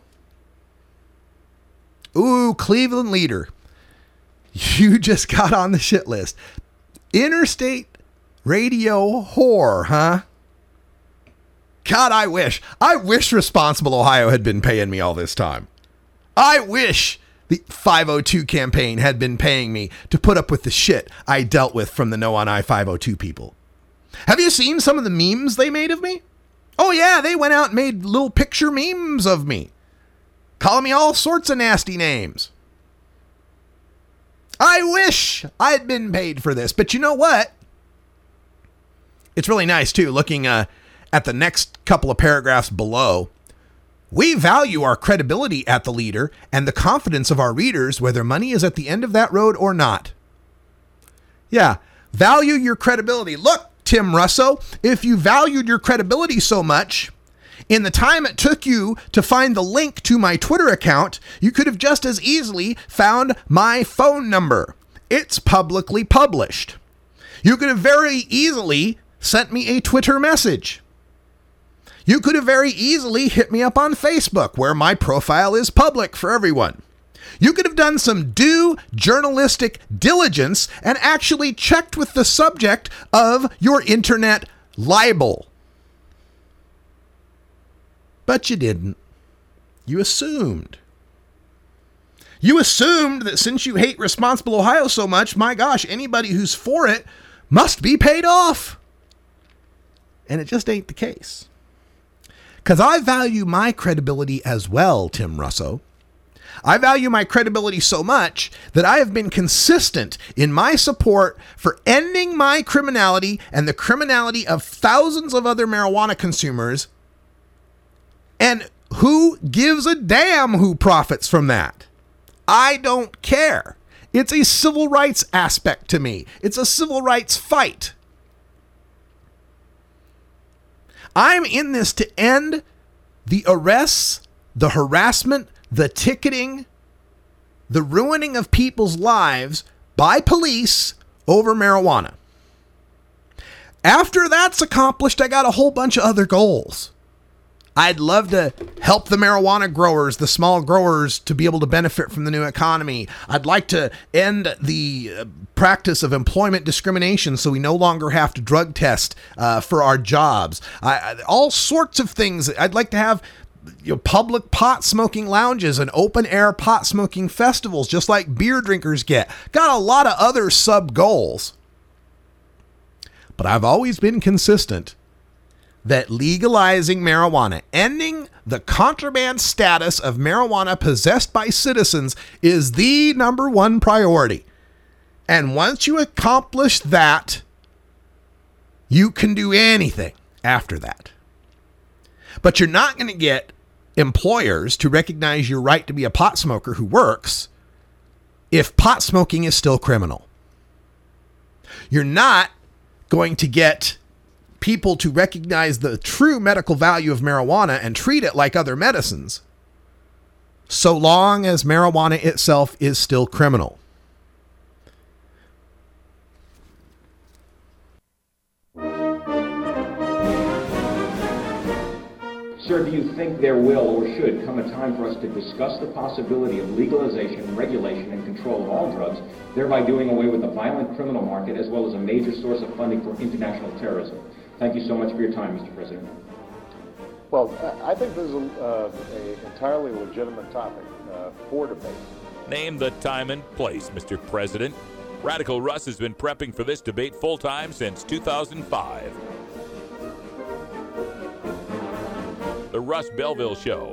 Ooh, Cleveland leader. You just got on the shit list. Interstate radio whore, huh? God, I wish. I wish Responsible Ohio had been paying me all this time. I wish the five oh two campaign had been paying me to put up with the shit I dealt with from the No on I five oh two people. Have you seen some of the memes they made of me? Oh yeah, they went out and made little picture memes of me, calling me all sorts of nasty names. I wish I had been paid for this, but you know what? It's really nice too, looking uh, at the next couple of paragraphs below. We value our credibility at the Leader and the confidence of our readers, whether money is at the end of that road or not. Yeah, value your credibility. Look, Tim Russo, if you valued your credibility so much, in the time it took you to find the link to my Twitter account, you could have just as easily found my phone number. It's publicly published. You could have very easily sent me a Twitter message. You could have very easily hit me up on Facebook, where my profile is public for everyone. You could have done some due journalistic diligence and actually checked with the subject of your internet libel. But you didn't. You assumed. You assumed that since you hate Responsible Ohio so much, my gosh, anybody who's for it must be paid off. And it just ain't the case. Because I value my credibility as well, Tim Russo. I value my credibility so much that I have been consistent in my support for ending my criminality and the criminality of thousands of other marijuana consumers. And who gives a damn who profits from that? I don't care. It's a civil rights aspect to me. It's a civil rights fight. I'm in this to end the arrests, the harassment, the ticketing, the ruining of people's lives by police over marijuana. After that's accomplished, I got a whole bunch of other goals. I'd love to help the marijuana growers, the small growers, to be able to benefit from the new economy. I'd like to end the uh, practice of employment discrimination so we no longer have to drug test uh, for our jobs. I, I, all sorts of things. I'd like to have you know, public pot smoking lounges and open air pot smoking festivals, just like beer drinkers get. Got a lot of other sub goals. But I've always been consistent that legalizing marijuana, ending the contraband status of marijuana possessed by citizens, is the number one priority. And once you accomplish that, you can do anything after that. But you're not going to get employers to recognize your right to be a pot smoker who works if pot smoking is still criminal. You're not going to get people to recognize the true medical value of marijuana and treat it like other medicines, so long as marijuana itself is still criminal. Sir, do you think there will or should come a time for us to discuss the possibility of legalization, regulation, and control of all drugs, thereby doing away with the violent criminal market as well as a major source of funding for international terrorism? Thank you so much for your time, Mister President. Well, I think this is an uh, entirely legitimate topic uh, for debate. Name the time and place, Mister President. Radical Russ has been prepping for this debate full-time since two thousand five. The Russ Belville Show.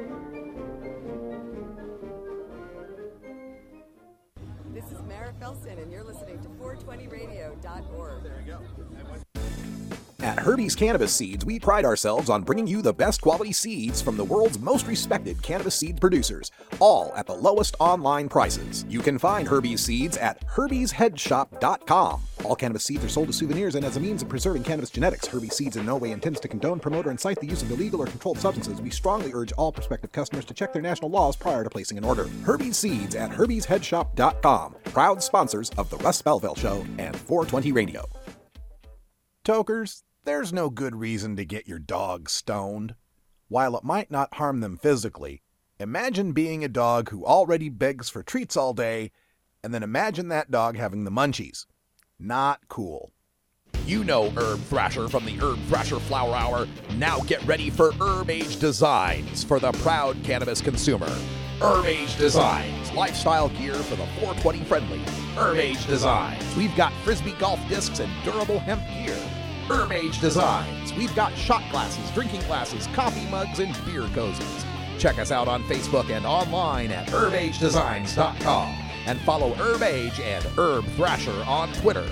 This is Mara Felsen, and you're listening to four twenty radio dot org. There you go. At Herbie's Cannabis Seeds, we pride ourselves on bringing you the best quality seeds from the world's most respected cannabis seed producers, all at the lowest online prices. You can find Herbie's Seeds at herbies head shop dot com. All cannabis seeds are sold as souvenirs and as a means of preserving cannabis genetics. Herbie's Seeds in no way intends to condone, promote, or incite the use of illegal or controlled substances. We strongly urge all prospective customers to check their national laws prior to placing an order. Herbie's Seeds at herbies head shop dot com. Proud sponsors of the Russ Belville Show and four twenty Radio. Tokers, there's no good reason to get your dog stoned. While it might not harm them physically, imagine being a dog who already begs for treats all day, and then imagine that dog having the munchies. Not cool. You know Herb Thrasher from the Herb Thrasher Flower Hour. Now get ready for Herb Age Designs for the proud cannabis consumer. Herb Age Designs, lifestyle gear for the four twenty friendly. Herb Age Designs. We've got Frisbee golf discs and durable hemp gear. Herb Age Designs. We've got shot glasses, drinking glasses, coffee mugs, and beer cozies. Check us out on Facebook and online at herb age designs dot com. And follow Herb Age and Herb Thrasher on Twitter.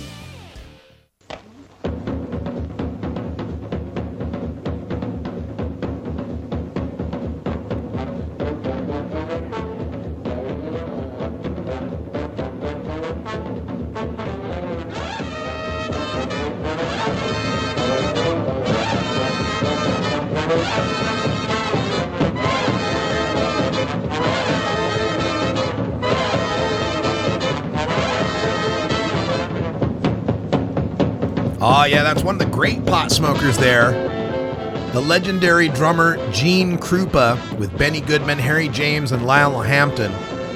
Oh, yeah, that's one of the great pot smokers there. The legendary drummer Gene Krupa with Benny Goodman, Harry James, and Lionel Hampton.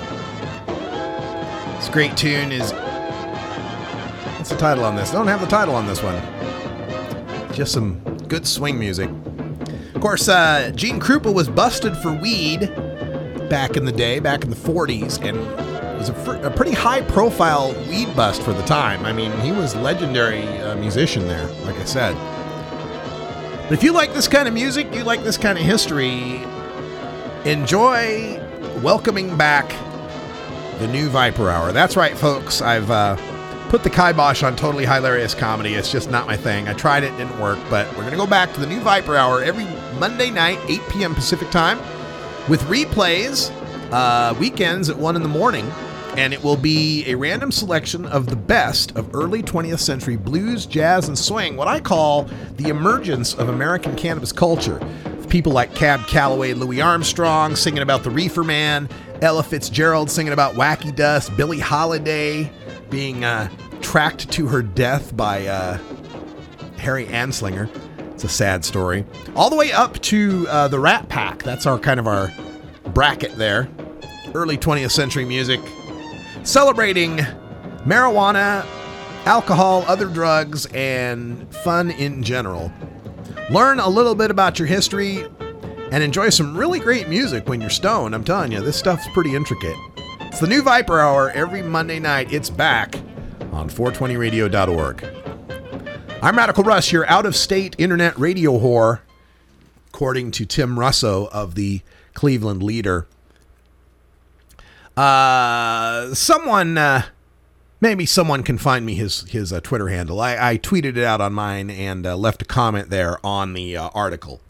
This great tune is... What's the title on this? I don't have the title on this one. Just some good swing music. Of course, uh, Gene Krupa was busted for weed back in the day, back in the forties, and it was a, fr- a pretty high-profile weed bust for the time. I mean, he was a legendary uh, musician there, like I said. But if you like this kind of music, you like this kind of history, enjoy welcoming back the new Viper Hour. That's right, folks. I've uh, put the kibosh on Totally Hilarious Comedy. It's just not my thing. I tried it, didn't work, but we're going to go back to the new Viper Hour every Monday night, eight p.m. Pacific time, with replays uh, weekends at one in the morning. And it will be a random selection of the best of early twentieth century blues, jazz, and swing, what I call the emergence of American cannabis culture. People like Cab Calloway, Louis Armstrong singing about the Reefer Man, Ella Fitzgerald singing about Wacky Dust, Billie Holiday being uh, tracked to her death by uh, Harry Anslinger. It's a sad story. All the way up to uh, the Rat Pack. That's our kind of our bracket there. Early twentieth century music. Celebrating marijuana, alcohol, other drugs, and fun in general. Learn a little bit about your history and enjoy some really great music when you're stoned. I'm telling you, this stuff's pretty intricate. It's the new Viper Hour every Monday night. It's back on four twenty radio dot org. I'm Radical Russ, your out-of-state internet radio whore, according to Tim Russo of the Cleveland Leader. Uh, someone, uh, maybe someone can find me his his uh, Twitter handle. I, I tweeted it out on mine and uh, left a comment there on the uh, article.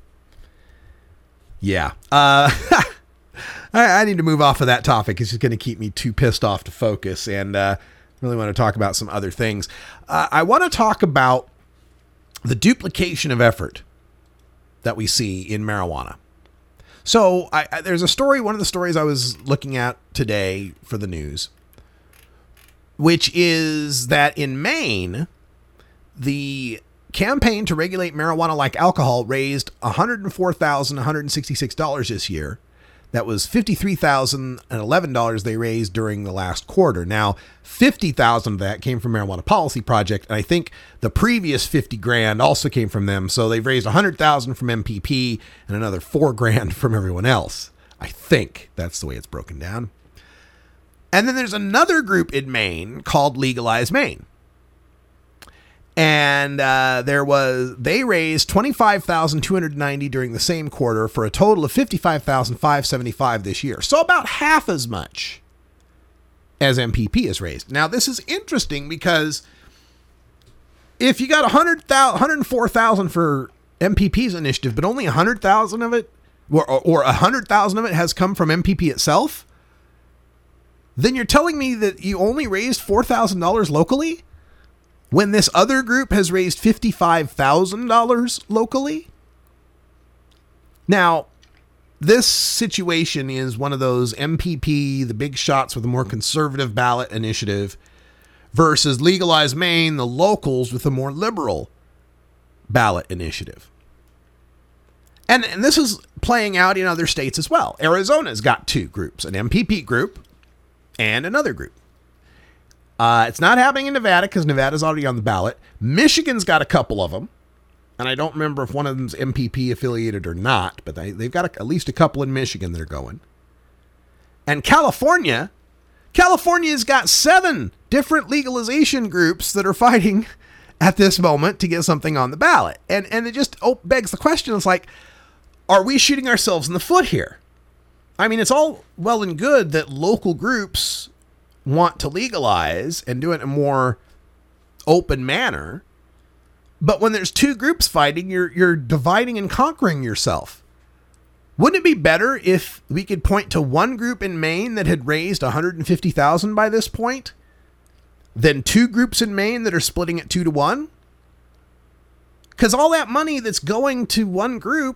Yeah. Uh, I, I need to move off of that topic. It's just going to keep me too pissed off to focus, and uh, really want to talk about some other things. Uh, I want to talk about the duplication of effort that we see in marijuana. So I, I, there's a story, one of the stories I was looking at today for the news, which is that in Maine, the campaign to regulate marijuana like alcohol raised one hundred four thousand one hundred sixty-six dollars this year. That was fifty-three thousand eleven dollars they raised during the last quarter. Now, fifty thousand dollars of that came from Marijuana Policy Project, and I think the previous fifty grand also came from them. So they've raised one hundred thousand dollars from M P P and another four grand from everyone else. I think that's the way it's broken down. And then there's another group in Maine called Legalize Maine. And uh, there was they raised twenty-five thousand two hundred ninety dollars during the same quarter for a total of fifty-five thousand five hundred seventy-five dollars this year. So about half as much as M P P has raised. Now, this is interesting because if you got one hundred thousand, one hundred four thousand for M P P's initiative, but only one hundred thousand of it, or, or one hundred thousand of it has come from M P P itself, then you're telling me that you only raised four thousand dollars locally? When this other group has raised fifty-five thousand dollars locally? Now, this situation is one of those M P P, the big shots with a more conservative ballot initiative, versus Legalize Maine, the locals with a more liberal ballot initiative. And, and this is playing out in other states as well. Arizona's got two groups, an M P P group and another group. Uh, it's not happening in Nevada because Nevada's already on the ballot. Michigan's got a couple of them. And I don't remember if one of them's M P P affiliated or not, but they, they've got a, at least a couple in Michigan that are going. And California, California's got seven different legalization groups that are fighting at this moment to get something on the ballot. And, and it just oh, begs the question. It's like, are we shooting ourselves in the foot here? I mean, it's all well and good that local groups want to legalize and do it in a more open manner. But when there's two groups fighting, you're you're dividing and conquering yourself. Wouldn't it be better if we could point to one group in Maine that had raised one hundred fifty thousand dollars by this point than two groups in Maine that are splitting it two to one? Because all that money that's going to one group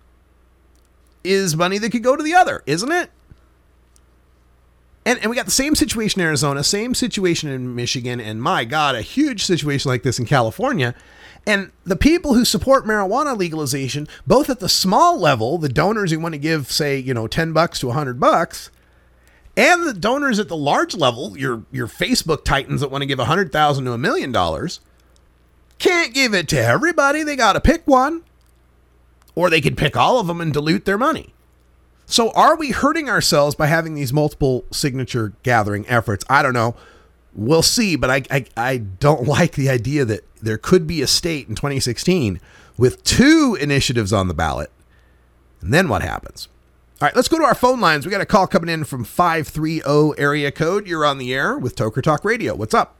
is money that could go to the other, isn't it? And, and we got the same situation in Arizona, same situation in Michigan, and my God, a huge situation like this in California. And the people who support marijuana legalization, both at the small level, the donors who want to give, say, you know, ten bucks to one hundred bucks, and the donors at the large level, your your Facebook titans that want to give one hundred thousand to a million dollars, can't give it to everybody. They got to pick one, or they could pick all of them and dilute their money. So are we hurting ourselves by having these multiple signature gathering efforts? I don't know. We'll see, but I, I I don't like the idea that there could be a state in twenty sixteen with two initiatives on the ballot. And then what happens? All right, let's go to our phone lines. We got a call coming in from five three zero area code. You're on the air with Toker Talk Radio. What's up?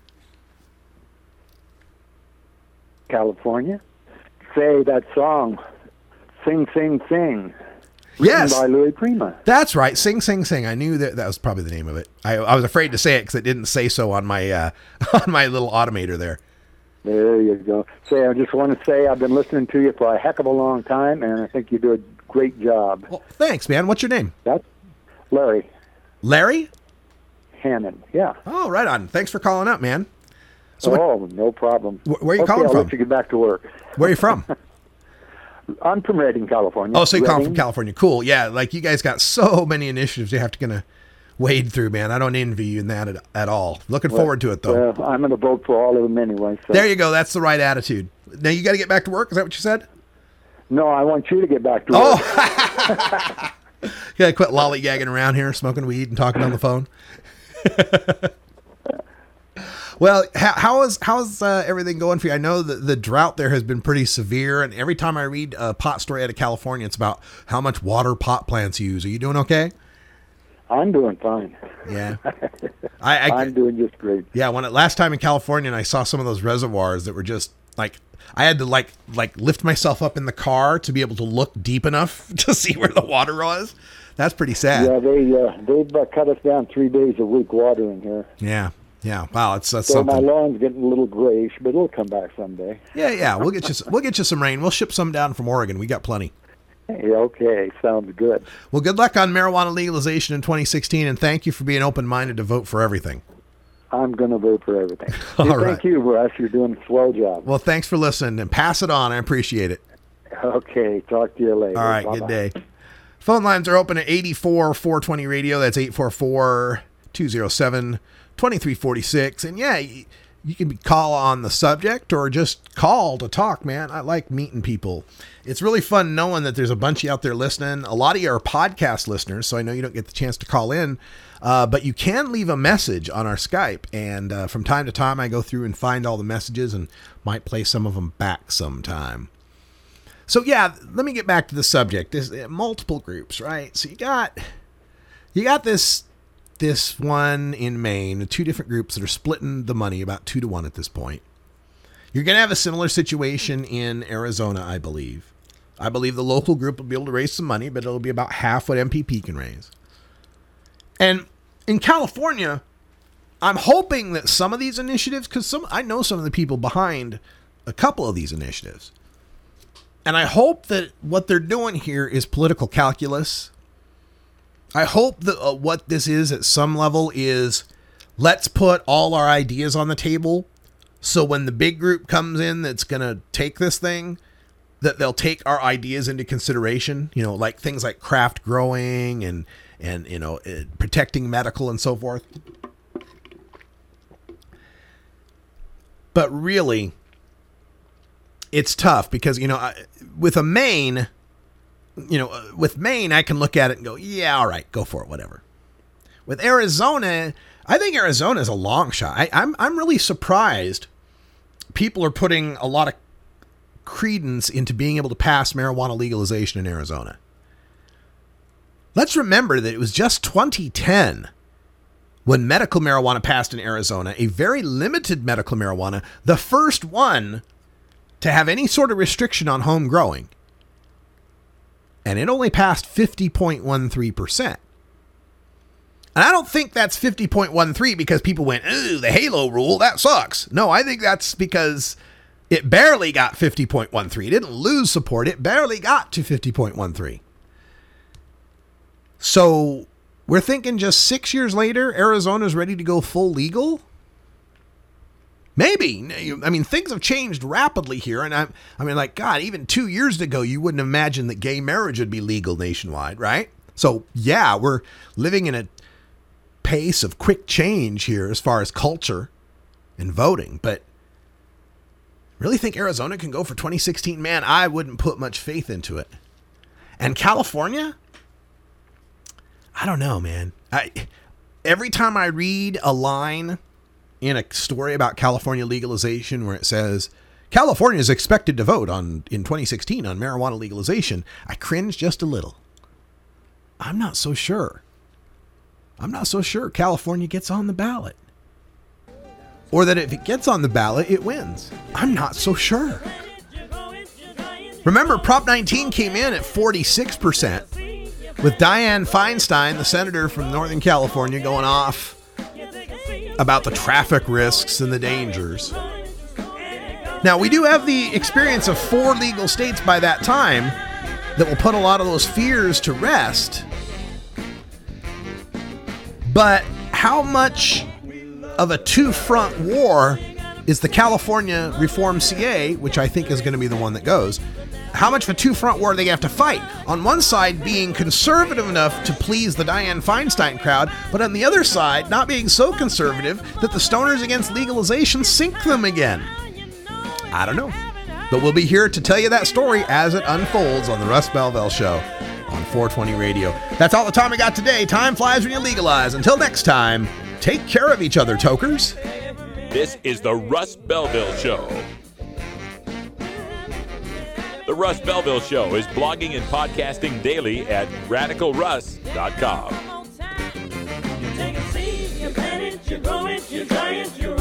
California. Say that song, Sing, Sing, Sing. Yes, by Louis Prima. That's right. Sing, sing, sing. I knew that that was probably the name of it. I, I was afraid to say it because it didn't say so on my uh, on my little automator there. There you go. Say, I just want to say I've been listening to you for a heck of a long time, and I think you do a great job. Well, thanks, man. What's your name? That's Larry. Larry? Hannon. Yeah. Oh, right on. Thanks for calling up, man. So oh, what, no problem. Wh- where are you okay, calling I'll from? let you get back to work. Where are you from? I'm from Redding, California. Oh, so you're calling Redding. from California. Cool. Yeah, like you guys got so many initiatives you have to kind of wade through, man. I don't envy you in that at, at all. Looking well, forward to it, though. Well, I'm going to vote for all of them anyway. So. There you go. That's the right attitude. Now you got to get back to work. Is that what you said? No, I want you to get back to work. Oh! You got to quit lollygagging around here, smoking weed and talking on the phone. Well, how, how is how is uh, everything going for you? I know that the drought there has been pretty severe, and every time I read a pot story out of California, it's about how much water pot plants use. Are you doing okay? I'm doing fine. Yeah, I, I, I'm doing just great. Yeah, when it, last time in California, and I saw some of those reservoirs that were just like I had to like like lift myself up in the car to be able to look deep enough to see where the water was. That's pretty sad. Yeah, they uh, they've uh, cut us down three days a week watering here. Yeah. Yeah, wow, it's that's so something. my lawn's getting a little grayish, but it'll come back someday. Yeah, yeah, we'll get you. We'll get you some rain. We'll ship some down from Oregon. We got plenty. Hey, okay, sounds good. Well, good luck on marijuana legalization in twenty sixteen, and thank you for being open-minded to vote for everything. I'm going to vote for everything. All Hey, right. Thank you, Russ. You're doing a swell job. Well, thanks for listening, and pass it on. I appreciate it. Okay, talk to you later. All right, Bye-bye. good day. Phone lines are open at eighty-four four twenty radio. That's eight four four, two oh seven, two three four six. And yeah, you, you can call on the subject or just call to talk, man. I like meeting people. It's really fun knowing that there's a bunch of you out there listening. A lot of you are podcast listeners, so I know you don't get the chance to call in. Uh, but you can leave a message on our Skype. And uh, from time to time, I go through and find all the messages and might play some of them back sometime. So yeah, let me get back to the subject. There's uh, multiple groups, right? So you got you got this this one in Maine, two different groups that are splitting the money about two to one at this point. You're going to have a similar situation in Arizona, I believe. I believe the local group will be able to raise some money, but it'll be about half what M P P can raise. And in California, I'm hoping that some of these initiatives, because some I know some of the people behind a couple of these initiatives. And I hope that what they're doing here is political calculus. I hope that uh, what this is at some level is let's put all our ideas on the table. So when the big group comes in that's going to take this thing, that they'll take our ideas into consideration, you know, like things like craft growing and, and you know, uh, protecting medical and so forth. But really, it's tough because, you know, I, with a Maine, you know, with Maine, I can look at it and go, yeah, all right, go for it, whatever. With Arizona, I think Arizona is a long shot. I, I'm I'm really surprised people are putting a lot of credence into being able to pass marijuana legalization in Arizona. Let's remember that it was just twenty ten when medical marijuana passed in Arizona, a very limited medical marijuana, the first one to have any sort of restriction on home growing. And it only passed fifty point one three percent. And I don't think that's fifty point one three because people went, ooh, the Halo rule, that sucks. No, I think that's because it barely got fifty point one three. It didn't lose support. It barely got to fifty point one three. So we're thinking just six years later, Arizona's ready to go full legal? Maybe. I mean, things have changed rapidly here. And I, I mean, like, God, even two years ago, you wouldn't imagine that gay marriage would be legal nationwide, right? So, yeah, we're living in a pace of quick change here as far as culture and voting. But really think Arizona can go for twenty sixteen? Man, I wouldn't put much faith into it. And California? I don't know, man. I every time I read a line in a story about California legalization where it says California is expected to vote on in twenty sixteen on marijuana legalization, I cringe just a little. I'm not so sure. I'm not so sure California gets on the ballot. Or that if it gets on the ballot, it wins. I'm not so sure. Remember, Prop nineteen came in at forty-six percent with Dianne Feinstein, the senator from Northern California, going off about the traffic risks and the dangers. Now, we do have the experience of four legal states by that time that will put a lot of those fears to rest. But how much of a two-front war is the California Reform C A, which I think is going to be the one that goes, how much of a two-front war they have to fight? On one side, being conservative enough to please the Dianne Feinstein crowd, but on the other side, not being so conservative that the stoners against legalization sink them again. I don't know. But we'll be here to tell you that story as it unfolds on the Russ Belville Show on four twenty Radio. That's all the time we got today. Time flies when you legalize. Until next time, take care of each other, tokers. This is the Russ Belville Show. The Russ Belville Show is blogging and podcasting daily at radical russ dot com. You take a seed, you plant it, you grow it, you dry it, you